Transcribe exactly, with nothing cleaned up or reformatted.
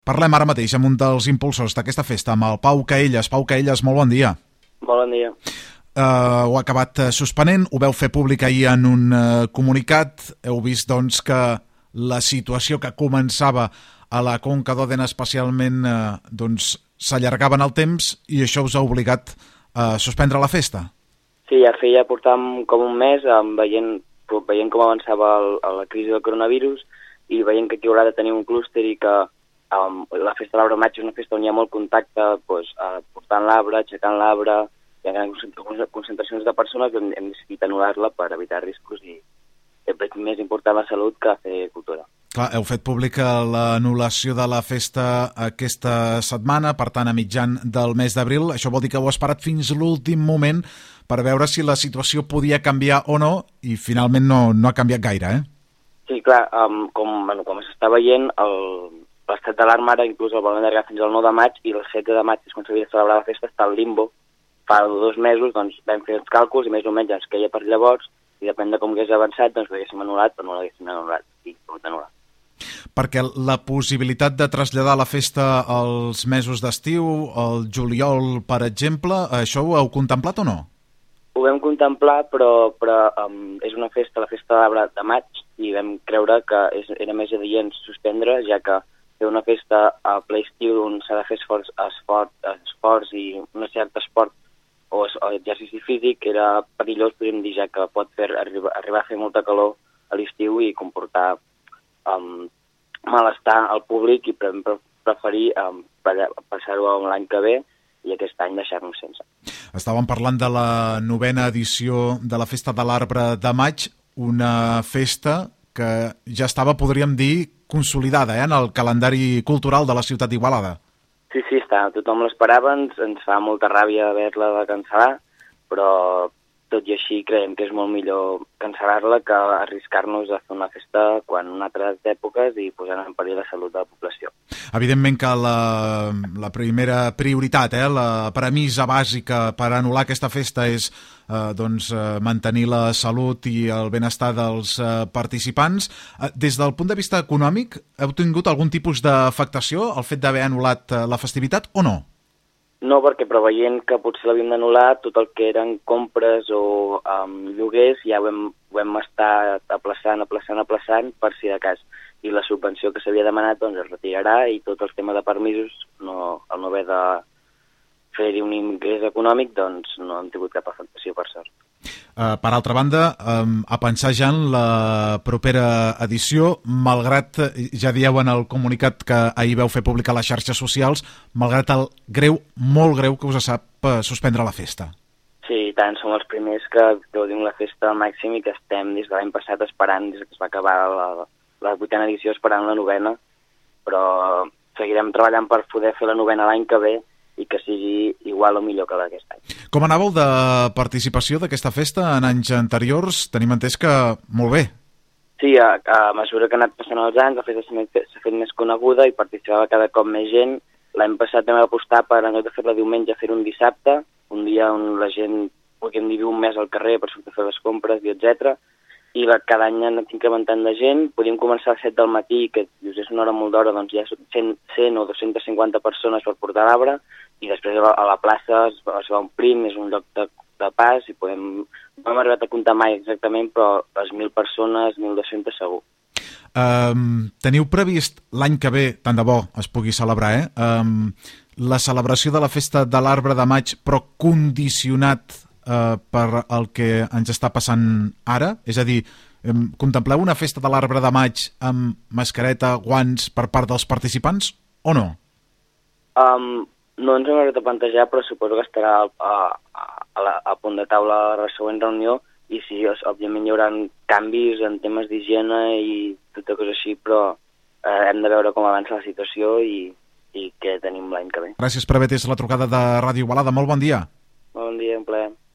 Parlem ara mateix amb un dels impulsors d'aquesta festa, amb el Pau Caelles. Pau Caelles, molt bon dia. Molt bon dia. Uh, ho ha acabat uh, suspenent, ho veu fer públic ahir en un uh, comunicat. Heu vist, doncs, que la situació que començava a la Conca d'Òdena especialment uh, doncs, s'allargava en el temps i això us ha obligat a suspendre la festa. Sí, ja feia, portàvem com un mes um, veient, veient com avançava el, la crisi del coronavirus i veient que aquí haurà de tenir un clúster i que Um, la festa de l'arbre maig és una festa on hi ha molt contacte, doncs, uh, portant l'arbre, aixecant l'arbre, hi ha grans concentracions de persones, hem, hem decidit anul·lar-la per evitar riscos i és més important la salut que fer cultura. Clar, heu fet pública l'anul·lació de la festa aquesta setmana, per tant a mitjan del mes d'abril. Això vol dir que heu esperat fins l'últim moment per veure si la situació podia canviar o no i finalment no, no ha canviat gaire, eh? Sí, clar, um, com, bueno, com s'està veient, el... l'estat d'alarma ara inclús el volen allargar fins al nou de maig i el setze de maig, que és quan s'havia de celebrar la festa, està al limbo. Fa dos mesos doncs, vam fer els càlculs i més o menys ens queia per llavors i depèn de com hagués avançat doncs ho haguéssim anul·lat o no l'haguéssim anul·lat i pogut anul·lar. Perquè la possibilitat de traslladar la festa als mesos d'estiu, al juliol, per exemple, això ho heu contemplat o no? Ho vam contemplar, però, però um, és una festa, la festa de l'arbre de maig, i vam creure que és, era més adient suspendre, ja que fer una festa a ple estiu on s'ha de fer esforç, esforç, esforç i un cert esport o, o exercici físic era perillós, podríem dir, ja que pot fer, arribar, arribar a fer molta calor a l'estiu i comportar um, malestar al públic i pre preferir um, passar-ho l'any que ve i aquest any deixar-nos sense. Estàvem parlant de la novena edició de la Festa de l'Arbre de Maig, una festa que ja estava, podríem dir, consolidada eh, en el calendari cultural de la ciutat d'Igualada. Sí, sí, està. Tothom l'esperava, ens, ens fa molta ràbia haver-la de cancel·lar, però tot i així creiem que és molt millor cancel·lar-la que arriscar-nos a fer una festa quan en altres èpoques i posant en perill la salut de la població. Evidentment que la, la primera prioritat, eh, la premissa bàsica per anul·lar aquesta festa és eh, doncs, eh, mantenir la salut i el benestar dels eh, participants. Eh, des del punt de vista econòmic, heu tingut algun tipus d'afectació al fet d'haver anul·lat eh, la festivitat o no? No, perquè preveient que potser l'havíem d'anul·lar, tot el que eren compres o um, lloguers ja ho hem, ho hem estar aplaçant, aplaçant, aplaçant per si de cas. I la subvenció que s'havia demanat doncs, es retirarà i tot el tema de permisos, no, al no haver de fer-hi un ingrés econòmic, doncs no hem tingut cap afectació, per sort. Uh, per altra banda, um, a pensar ja en la propera edició, malgrat, ja dieu en el comunicat que ahir veu fer públic a les xarxes socials, malgrat el greu, molt greu que us sap uh, suspendre la festa. Sí, i tant, som els primers que gaudim la festa al màxim i que estem des de l'any passat esperant, des que es va acabar la, la vuitena edició, esperant la novena, però seguirem treballant per poder fer la novena l'any que ve i que sigui igual o millor que d'aquest any. Com anàveu de participació d'aquesta festa en anys anteriors? Tenim entès que molt bé. Sí, a, a mesura que han anat passant els anys, la festa s'ha fet més coneguda i participava cada cop més gent. L'any passat vam apostar per, en lloc de fer-la diumenge, fer un dissabte, un dia on la gent, podríem dir, viu un mes al carrer per sortir a fer les compres i etcètera. I la, cada any han anat incrementant de gent. Podíem començar a les set del matí, que és una hora molt d'hora, doncs hi ha cent, cent o dos-cents cinquanta persones per portar l'arbre, i després a la plaça es va, es va omplint, és un lloc de, de pas, i podem, no hem arribat a comptar mai exactament, però les mil persones, mil dos-centes segur. Um, teniu previst l'any que ve, tant de bo es pugui celebrar, eh? Um, la celebració de la Festa de l'Arbre de Maig, però condicionat Uh, per el que ens està passant ara? És a dir, um, contempleu una festa de l'arbre de maig amb mascareta, guants per part dels participants o no? Um, no ens hem hagut de plantejar, però suposo que estarà a, a, a, la, a punt de taula a la següent reunió i sí, òbviament hi haurà canvis en temes d'higiene i tota cosa així, però eh, hem de veure com avança la situació i, i què tenim l'any que ve. Gràcies per haver atès la trucada de Ràdio Igualada. Molt bon dia. Bon dia, un plaer.